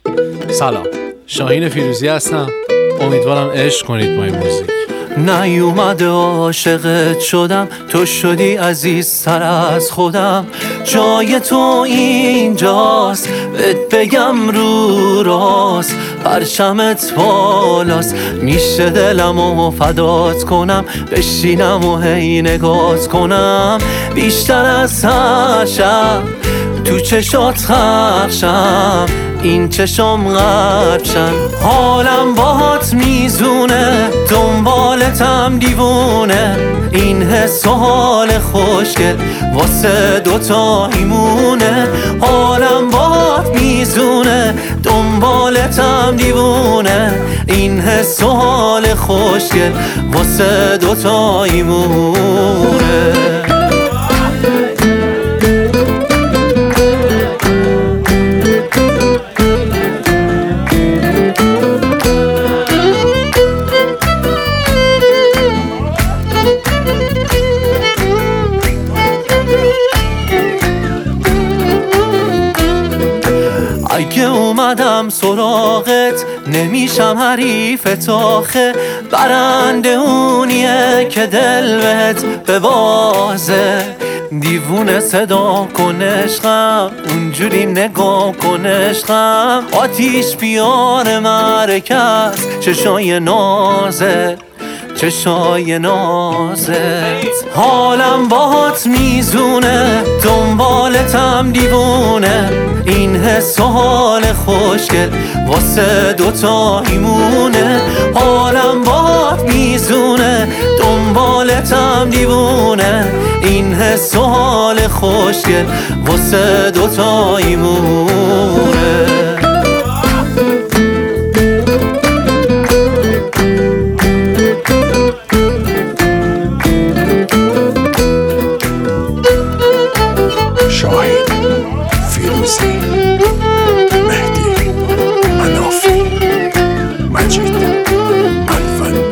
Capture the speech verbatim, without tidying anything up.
سلام، شاهین فیروزی هستم. امیدوارم عشق کنید با این موزیک. نیومده عاشقت شدم، تو شدی عزیزتر از خودم. جای تو اینجاست، بهت بگم رو راست، پرچمت بالاست. میشه دلمو فدات کنم، بشینم و هی نگات کنم. بیشتر از هر شب تو چشات خرشم، این چشم غربشن. حالم باهات میزونه، دنبالتم دیوونه. این حس و حال خوشگل واسه دوتا ایمونه. حالم باهات میزونه، دنبالتم دیوونه. این حس و حال خوشگل واسه دوتا ایمونه. اگه اومدم سراغت نمیشم حریفت آخه. برنده اونیه که دل بهت ببازه. دیوونه صدا کن عشقم، اونجوری نگاه کن عشقم. آتیش بیار مرکز، چشای نازه چشای نازت. حالم باهات میزونه، دنبالتم دیوونه. این حس و حال خوشگل واسه دوتا ایمونه. حالم باهات میزونه، دنبالتم دیوونه. این حس و حال خوشگل واسه دوتا ایمونه. شاهین فیروزی، مهدی منافی، مجید الفن.